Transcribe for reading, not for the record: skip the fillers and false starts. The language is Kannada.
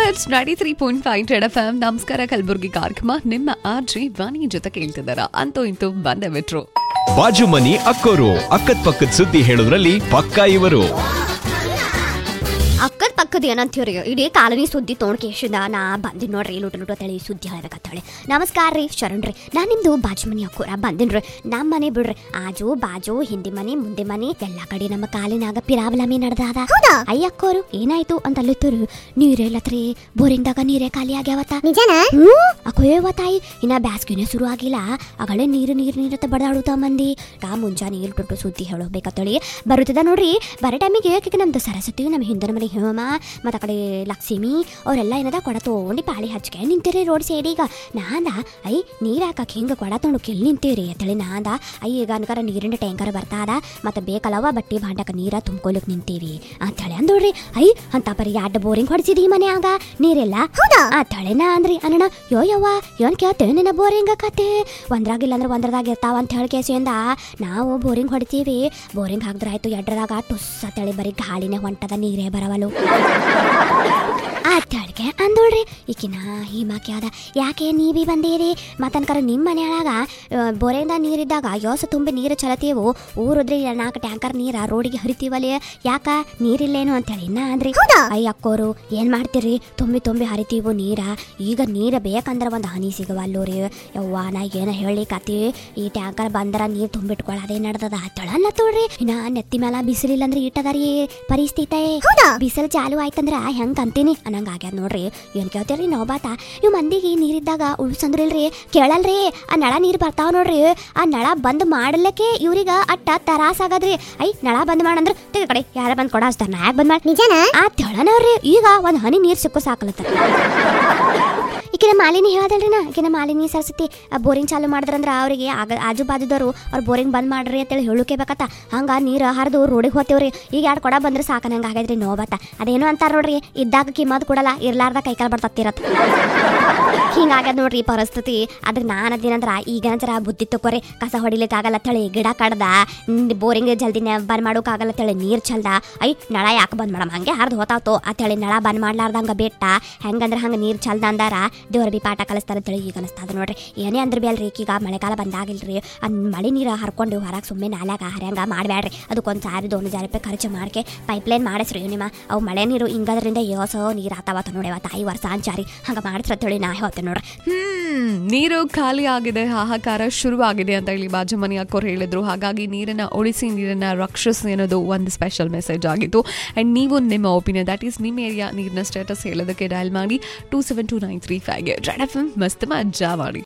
It's 93.5 red F M. ನಮಸ್ಕಾರ ಕಲಬುರ್ಗಿ ಕಾರ್ಯಕ್ರಮ ನಿಮ್ಮ ಆರ್ಜಿ ವಾಣಿ ಜೊತೆ ಕೇಳ್ತಿದ್ದಾರ. ಅಂತೂ ಇಂತೂ ಬಂದೇ ಬಿಟ್ರು ಬಾಜು ಮನಿ ಅಕ್ಕೋರು. ಅಕ್ಕದ ಪಕ್ಕದ ಸುದ್ದಿ ಹೇಳೋದ್ರಲ್ಲಿ ಪಕ್ಕ ಇವರು. ಅಕ್ಕದ ಪಕ್ಕದ ಏನಂತೀವ್ರಿ, ಇಡೀ ಕಾಲನಿ ಸುದ್ದಿ ತೊಗೊಂಡ್ಕೇಶಿಂದ ನಾ ಬಂದಿನಿ ನೋಡ್ರಿ. ಲೂಟ ತಳಿ ಸುದ್ದಿ ಹೇಳ್ಬೇಕಂತೇಳಿ. ನಮಸ್ಕಾರ ರೀ, ಶರಣ್ ರೀ. ನಾನು ನಿಮ್ದು ಬಾಜು ಮನಿ ಅಕ್ಕೋರ ಬಂದಿನ್ರಿ. ನಮ್ಮ ಮನೆ ಬಿಡ್ರಿ, ಆಜು ಬಾಜು ಹಿಂದಿ ಮನಿ ಮುಂದೆ ಮನಿ ಎಲ್ಲಾ ಕಡೆ ನಮ್ಮ ಕಾಲಿನಾಗ ಪಿರಾವಲಮಿ ನಡೆದಾದ. ಅಯ್ಯ ಅಕ್ಕೋರು ಏನಾಯ್ತು ಅಂತ ಅಲ್ಲಿತ್ತರು. ನೀರೆಲ್ಲತ್ರಿ, ಬೋರಿಂಗ್ದಾಗ ನೀರೇ ಖಾಲಿ ಆಗ್ಯಾವತ್ತ. ಅಕ್ಕೋಯವ ತಾಯಿ, ಇನ್ನ ಬ್ಯಾಸ್ಗಿನೇ ಶುರು ಆಗಿಲ್ಲ, ಅಗಳೇ ನೀರು ನೀರತ್ತ ಬಡದಾಡುತ್ತ ಮಂದಿ. ಮುಂಜಾನೆ ಟುಟ್ಟು ಸುದ್ದಿ ಹೇಳಬೇಕಂತೇಳಿ ಬರುತ್ತದ ನೋಡ್ರಿ. ಬರೋ ಟೈಮಿಗೆ ನಮ್ದು ಸರಸ್ವತಿ, ನಮ್ಮ ಹಿಂದಿನ ಮನೆ ಹೇಮ ಮತ್ತು ಆ ಕಡೆ ಲಕ್ಷ್ಮಿ ಅವರೆಲ್ಲ ಏನದ ಕೊಡ ತೊಗೊಂಡು ಪಾಳಿ ಹಚ್ಕೆ ನಿಂತೀರಿ ರೋಡ್ ಸೈಡಿಗ. ನಾಂದ ಐ ನೀರು ಹಾಕಕ್ಕೆ ಹಿಂಗೆ ಕೊಡ ತೊಗೊಂಡು ಕೆಲ್ ನಿಂತೀರಿ ಅಂತೇಳಿ ನಾಂದ ಈಗ ಅನ್ಕರ ನೀರಿನ ಟ್ಯಾಂಕರ್ ಬರ್ತಾದ ಮತ್ತು ಬೇಕಲ್ಲವ ಬಟ್ಟೆ ಭಾಂಡಕ್ಕೆ ನೀರ ತುಂಬ್ಕೊಳಕ್ ನಿಂತೀವಿ ಅಂತೇಳಿ ಅಂದೋಡ್ರಿ. ಐ ಅಂತ ಬರೀ 2 ಬೋರಿಂಗ್ ಹೊಡ್ಸಿದಿ ಮನ್ಯಾಗ ನೀರೆಲ್ಲ ಅಂತೇಳಿ ನಾ ಅಂದ್ರಿ. ಅನ್ನೋಣ ಯೋ ಯವ್ವ ಏನ್ ಕೇಳ್ತೇವೆ ನಿನ್ನ ಬೋರಿಂಗ್ ಕತೆ, ಒಂದ್ರಾಗಿಲ್ಲ ಅಂದ್ರೆ ಒಂದ್ರದಾಗ ಇರ್ತಾವ ಅಂತ ಹೇಳಿ ಕೇಸಿಂದ ನಾವು ಬೋರಿಂಗ್ ಹೊಡಿತೀವಿ. ಬೋರಿಂಗ್ ಹಾಕಿದ್ರೆ ಆಯ್ತು, ಎಡ್ರದಾಗ ಟುಸ್ ಅಂತೇಳಿ ಬರೀ ಗಾಳಿನೇ ಹೊಂಟದ, ನೀರೇ ಬರವಲು ಅತ್ತಳಿಕೆ ಅಂದೋಳ್ರಿ. ಈಕಿನ ಹಿಮಾಕಿ ಅದ, ಯಾಕೆ ನೀವೇ ಬಂದೀರಿ ಮತ್ತನ್ಕರ ನಿಮ್ಮ ಮನೆಯೊಳಗ ಬೋರಿಂದ ನೀರಿದ್ದಾಗ ಯೋಸ ತುಂಬಿ ನೀರು ಚಲತೀವು, ಊರದ್ರಿ 4 ಟ್ಯಾಂಕರ್ ನೀರ ರೋಡಿಗೆ ಹರಿತೀವಲ್ಲಿ, ಯಾಕ ನೀರಿಲ್ಲೇನು ಅಂತೇಳಿ ನಾ ಅಂದ್ರಿ. ಅಯ್ಯ ಅಕ್ಕೋರು ಏನ್ ಮಾಡ್ತೀರಿ, ತುಂಬಿ ಹರಿತೀವು ನೀರ. ಈಗ ನೀರು ಬೇಕಂದ್ರೆ ಒಂದು ಹನಿ ಸಿಗವಲ್ಲು ರೀ ಯವ್ವ. ನಾ ಏನ ಹೇಳಿಕತಿ, ಈ ಟ್ಯಾಂಕರ್ ಬಂದ್ರ ನೀರು ತುಂಬಿಟ್ಕೊಳ್ಳೋದೇ ನಡ್ದದ ಅಂತೇಳಲ್ಲ ತೋಡ್ರಿ. ಇನ್ನ ನೆತ್ತಿ ಮೇಲೆ ಬಿಸಿಲಿಲ್ಲ ಅಂದ್ರೆ ಇಟ್ಟದಾರಿ ಪರಿಸ್ಥಿತಿ. ಬಿಸಿಲು ಚಾಲು ಆಯ್ತಂದ್ರ ಹೆಂಗ್ ಅಂತೀನಿ ಅನ್ನಂಗ ಆಗ್ಯಾದ ನೋಡ್ರಿ. ಏನ್ ಕೇಳ್ತೀರಿ ನಾವು ಬಾತ, ಇವ್ ಮಂದಿಗೆ ನೀರಿದ್ದಾಗ ಉಳ್ಸಂದ್ರಿಲ್ರಿ, ಕೇಳಲ್ರಿ. ಆ ನಳ ನೀರು ಬರ್ತಾವ ನೋಡ್ರಿ, ಆ ನಳ ಬಂದ್ ಮಾಡ್ಲಿಕ್ಕೆ ಇವ್ರಿಗ ಅಟ್ಟ ತರಾಸ ಆಗದ್ರಿ. ಐ ನಳ ಬಂದ್ ಮಾಡಂದ್ರ ಕಡೆ ಯಾರ ಬಂದ್ ಕೊಡ ಹಚ್ತಾರ, ನಾ ಯಾಕೆ ಬಂದ್ ಮಾಡಿ ನಿಜನ ಆ ತೆಳನವ್ರಿ. ಈಗ ಒಂದ್ ಹನಿ ನೀರ್ ಸಿಕ್ಕು ಸಾಕಲತ್ತಾರ. ಈಕಿನ ಮಾಲಿನಿ ಹೇಳದಲ್ರಿ, ಈಕಿನ ಮಾಲಿನಿ ಸರಸ್ವತಿ ಬೋರಿಂಗ್ ಚಾಲು ಮಾಡಿದ್ರಂದ್ರ ಅವ್ರಿಗೆ ಆಜು ಬಾಜುದವರು ಅವ್ರು ಬೋರಿಂಗ್ ಬಂದ್ ಮಾಡ್ರಿ ಅಂತೇಳಿ ಹೇಳೋಕೆ ಬೇಕತ್ತ. ಹಂಗ ನೀರು ಹರಿದು ರೋಡಿಗೆ ಹೋಗ್ತೇವ್ರಿ. ಈಗ 2 ಕೊಡ ಬಂದ್ರೆ ಸಾಕನಂಗ ಆಗೈದ್ರಿ ನೋಬತ್ತ. ಅದೇನೋ ಅಂತಾರ ನೋಡ್ರಿ, ಇದ್ದಾಗ ಕಿಮ್ಮದ್ ಕೊಡಲ್ಲ, ಇರ್ಲಾರ್ದ ಕೈಕಾಲ್ ಬರ್ತತ್ತಿರತ್ತ. ಹಿಂಗಾಗ್ಯದ ನೋಡ್ರಿ ಪರಿಸ್ಥಿತಿ. ಅದ್ರ ನಾನು ಅದೇನಂದ್ರ ಈಗ ಜರ ಬುದ್ಧಿ ತಕೋರಿ, ಕಸ ಹೊಡಿಲಿಕ್ಕಾಗಲ್ಲ ತಳಿ, ಗಿಡ ಕಡ್ದ ಬೋರಿಂಗ್ ಜಲ್ದಿನ ಬಂದ್ ಮಾಡೋಕ್ಕಾಗಲ್ಲ ತಳಿ ನೀರ್ ಚಲ್ದ. ಐ ನಳ ಯಾಕೆ ಬಂದ್ ಮಾಡಮ್, ಹಂಗೆ ಹರಿದು ಹೋತಾವ್ತು ಅಂತೇಳಿ ನಳ ಬಂದ್ ಮಾಡ್ಲಾರ್ದಂಗ ಬೆಟ್ಟ ಹೆಂಗಂದ್ರ ಹಂಗ ನೀರ್ ಚಲ್ದ ಅಂದಾರ ದೇವ್ರ ಬಿ ಪಾಠ ಕಲಿಸ್ತಾರ ಅಂತೇಳಿ ಈಗ ಅನಿಸ್ತದ ನೋಡ್ರಿ. ಏನೇ ಅಂದ್ರೆ ಬಿ ಅಲ್ರಿ, ಈಗ ಮಳೆಗಾಲ ಬಂದಾಗಿಲ್ರಿ, ಮಳೆ ನೀರು ಹರ್ಕೊಂಡು ಹೊರಗೆ ಸುಮ್ಮನೆ ನಾಲ್ಯಾಗ ಹರ್ಯಾಂಗ ಮಾಡಬೇಡ್ರಿ. ಅದಕ್ಕೊಂದು 1,000-2,000 ರೂಪಾಯಿ ಖರ್ಚು ಮಾಡ್ಕೆ ಪೈಪ್ಲೈನ್ ಮಾಡಿಸ್ರಿ ನಿಮ್ಮ. ಅವು ಮಳೆ ನೀರು ಹಿಂಗದ್ರಿಂದ ಯೋಸೋ ನೀರು ಆತಾವತ್ತ ನೋಡ್ಯವ ತಾಯಿ ವರ್ಷ ಅಂಚಾರಿ ಹಂಗ ಮಾಡಿಸ್ರತ್ತೇಳಿ ನಾ ಹೇಳ್ತೇನೆ ನೋಡ್ರಿ. ನೀರು ಖಾಲಿ ಆಗಿದೆ, ಹಾಹಾಕಾರ ಶುರುವಾಗಿದೆ ಅಂತ ಹೇಳಿ ಬಾಜು ಮನಿ ಅಕ್ಕೋರು ಹೇಳಿದ್ರು. ಹಾಗಾಗಿ ನೀರನ್ನ ಉಳಿಸಿ, ನೀರನ್ನ ರಕ್ಷಿಸಿ ಅನ್ನೋದು ಒಂದು ಸ್ಪೆಷಲ್ ಮೆಸೇಜ್ ಆಗಿತ್ತು. ಅಂಡ್ ನೀವು ನಿಮ್ಮ ಒಪಿನಿಯನ್, ದಟ್ ಈಸ್ ನಿಮ್ಮ ಏರಿಯಾ ನೀರಿನ ಸ್ಟೇಟಸ್ ಹೇಳೋದಕ್ಕೆ ಡಯಲ್ ಮಾಡಿ 27293 ರೆಡ್ ಎಫ್ ಎಂ. ಮಸ್ತ್ ಮಜ್ಜಾ ಮಾಡಿ.